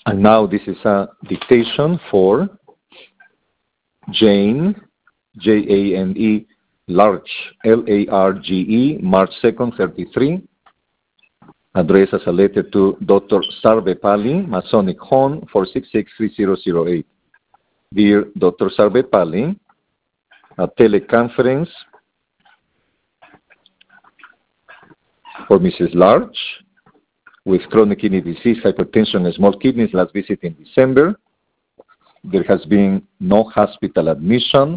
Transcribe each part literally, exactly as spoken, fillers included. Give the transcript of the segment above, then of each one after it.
And now this is a dictation for Jane, J A N E, Large, L A R G E, March second, thirty-three. Address as a letter to Doctor Sarvepalli, Masonic Home, four six six, three zero zero eight. Dear Doctor Sarvepalli, a teleconference for Missus Large with chronic kidney disease, hypertension, and small kidneys, last visit in December. There has been no hospital admission.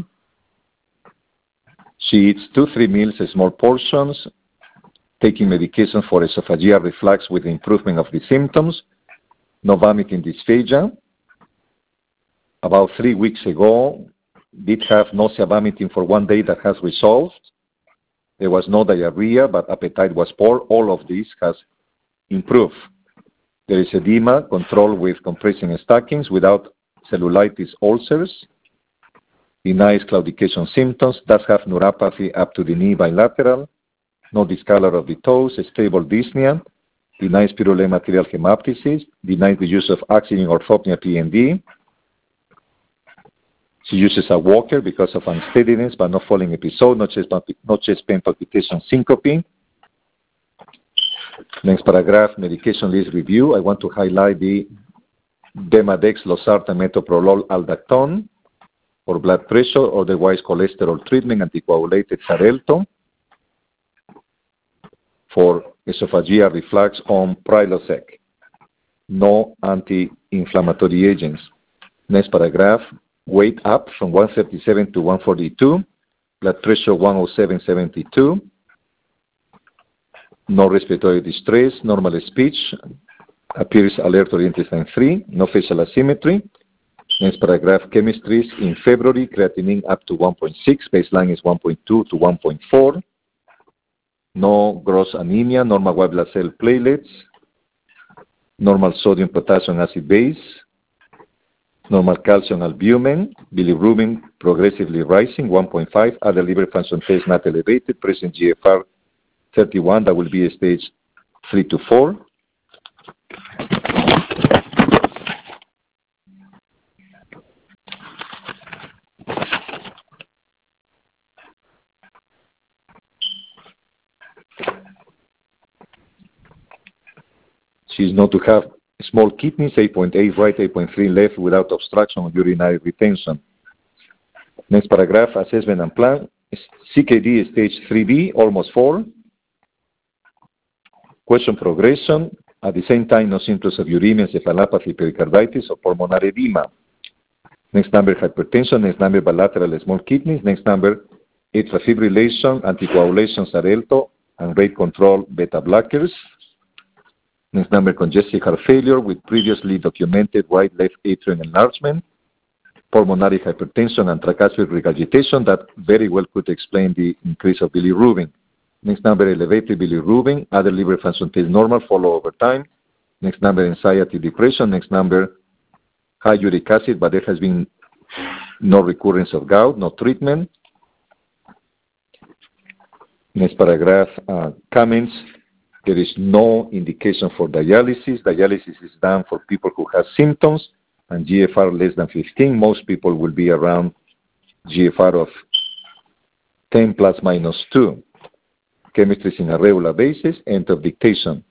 She eats two, three meals, small portions, taking medication for esophageal reflux with improvement of the symptoms, no vomiting, dysphagia. About three weeks ago, did have nausea, vomiting for one day that has resolved. There was no diarrhea, but appetite was poor. All of this has improved. There is edema, controlled with compressing stockings without cellulitis ulcers. Denies claudication symptoms. Does have neuropathy up to the knee bilateral. No discolor of the toes. Stable dyspnea. Denies pyrrole material hemoptysis. Denies the use of oxygen orthopnea P N D. She uses a walker because of unsteadiness, but no falling episode, no chest, no chest pain, palpitation, syncope. Next paragraph, medication list review. I want to highlight the Demodex, Losartan, Metoprolol, Aldactone for blood pressure, otherwise cholesterol treatment, anticoagulated Xarelto for esophageal reflux on Prilosec. No anti-inflammatory agents. Next paragraph, weight up from one thirty-seven to one forty-two, blood pressure one oh seven seventy-two. No respiratory distress, normal speech, appears alert oriented and free, no facial asymmetry. Next paragraph, chemistries in February, creatinine up to one point six, baseline is one point two to one point four. No gross anemia, normal white blood cell platelets, normal sodium, potassium, acid base, normal calcium, albumin, bilirubin progressively rising, one point five, other liver function test not elevated, present G F R thirty-one, that will be a stage three to four. She is known to have small kidneys, eight point eight right, eight point three left, without obstruction of urinary retention. Next paragraph, assessment and plan. C K D stage three B, almost four. Question progression. At the same time, no symptoms of uremia, encephalopathy, pericarditis, or pulmonary edema. Next number, hypertension. Next number, bilateral small kidneys. Next number, atrial fibrillation, anticoagulation, Xarelto, and rate control beta blockers. Next number, congestive heart failure with previously documented right left atrium enlargement, pulmonary hypertension, and tricuspid regurgitation that very well could explain the increase of bilirubin. Next number, elevated bilirubin, other liver function test normal, follow over time. Next number, anxiety, depression. Next number, high uric acid, but there has been no recurrence of gout, no treatment. Next paragraph, uh, comments. There is no indication for dialysis. Dialysis is done for people who have symptoms and G F R less than fifteen. Most people will be around G F R of ten plus minus two. Chemistry is in a regular basis. End of dictation.